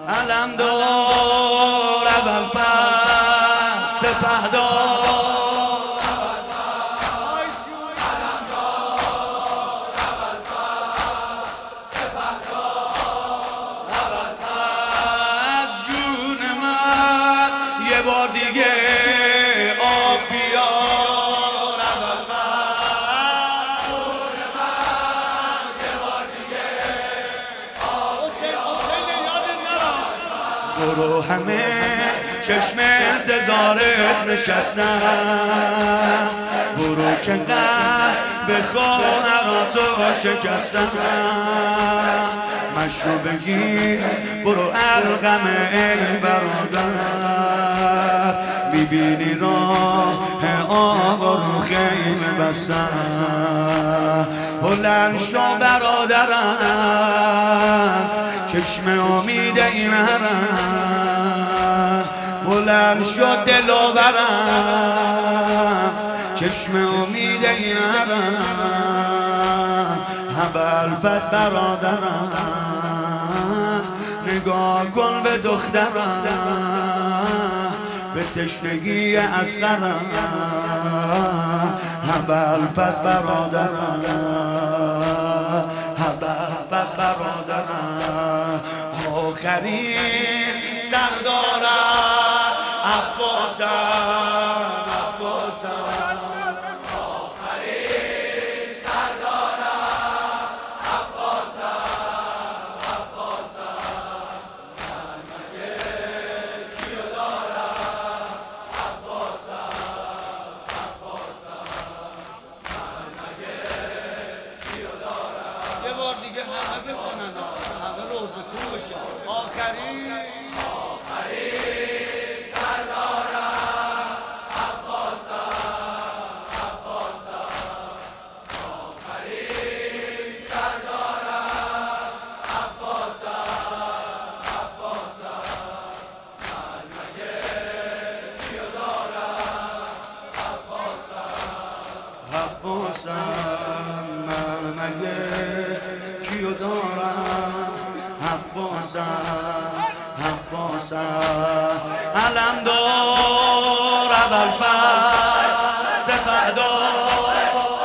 علمدار ابوالفضل سپهدار یه بار دیگه آب بیار ابوالفضل یه بار دیگه حسین یادت نرم برو همه چشم انتظارت نشستن برو که قلب خواهراتو شکستن مشروع بگیر برو القمه ای برادر میبینی راه آقا رو خیمه بستن بلند شو برادرم چشم امید این حرم بلند شو دلاورم چشم امید این حرم ابوالفضل برادرم نگاه کن به دخترم به تشنگی اصغرم ابوالفضل برادرم ابوالفضل برادرم آخرین سردارم عباسم یه بار دیگه همه بخونن همه روز خوب بشه آخرین سردارم آخرین سردارم من مگه چیو دارم عباسم من مگه کیو دارم عباسم علمدار ابوالفضل سپهدار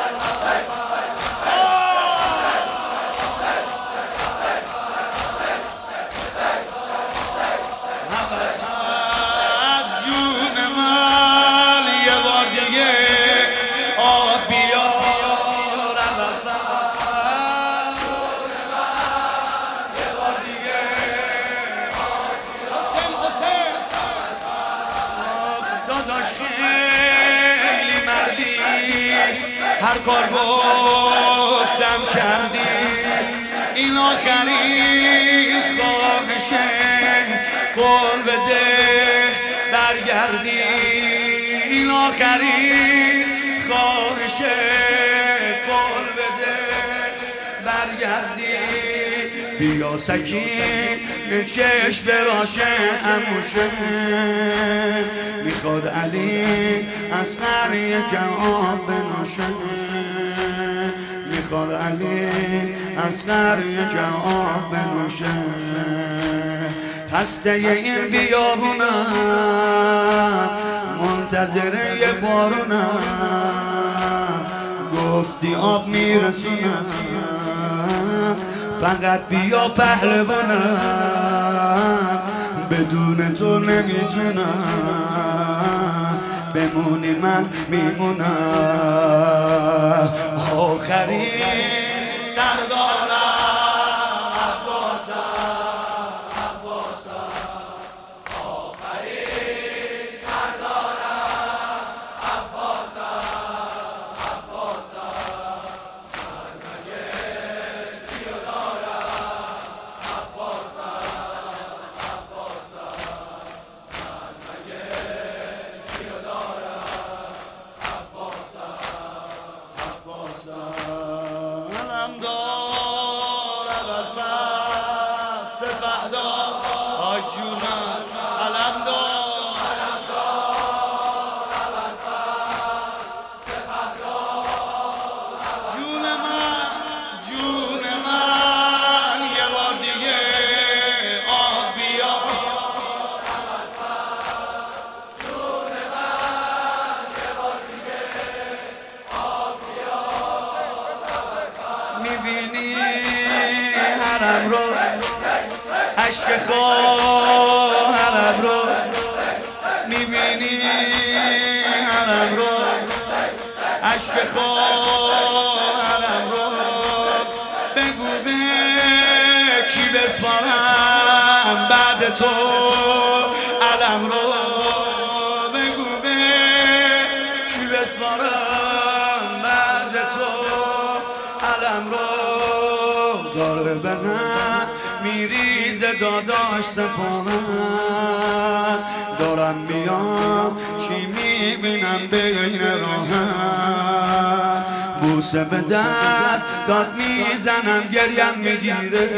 جون من یه بار دیگه آب بیار ابوالفضل یه بار دیگه حسین آخ داداش خیلی مردی هر کار گفتم کردی این آخرین خواهشه قول بده برگردی این آخرین خواهشه قول بده برگردی بیا سکین چشم براشه اموشه میخواد علی اصغر یکم آب بنوشه میخواد علی اصغر یکم آب بنوشه خسته این بیابونم منتظر یه بارونم گفتی آب میرسونم فقط بیا پهلوانم بدون تو نمیتونم بمونی من میمونم آخرین سردارم علمدار ابوالفضل سپهدار آی جونم علمدار ابوالفضل سپهدار جون من یه بار دیگه آب بیار خواهرم رو میبینی حرم رو عشق خواهرم رو بگو به کی بسپارم بعد تو علم رو بگو به کی بسپارم بعد تو علم رو داره به هم میریزه داداش سپاهم دارم میام چی میبینم بین راهم بوسه به دست داد میزنم گریم میگیره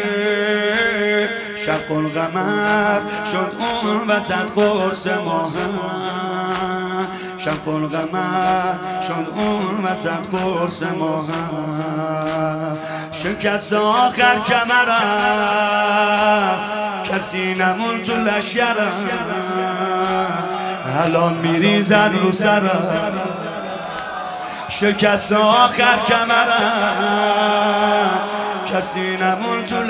شب القمر شد اون وسط قرص ماهم شب القمر شد اون وسط قرص ماهم شکست آخر کمرم کسی نمون تو لشگرم الان میریزن رو سرم شکست آخر کمرم کسی نمون تو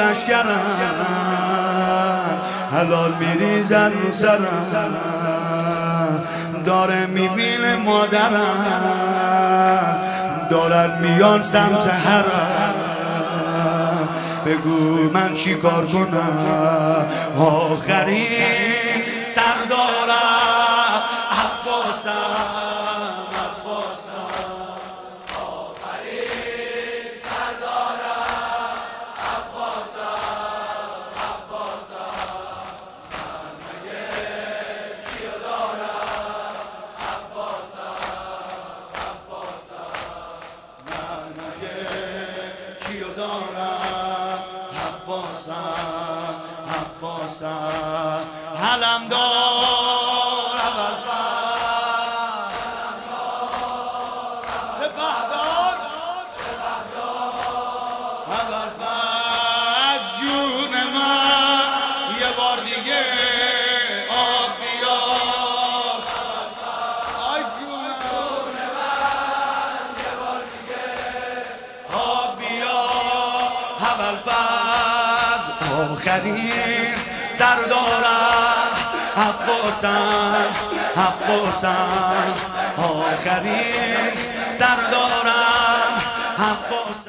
لشگرم الان میریزن رو سرم داره میبینه مادرم دارن میان سمت حرم بگو من چی کار کنم آخرین سردارم عباسم آخرین سردارم عباسم من مگه چیو دارم عباسم من مگه چیو دارم عباسم حلم دارم سپهدار ابوالفضل جون من یه بار دیگه آب بیار آی جون من یه بار دیگه آب بیار ابوالفضل آخرین سردارم عباسم آخرین سردارم عباسم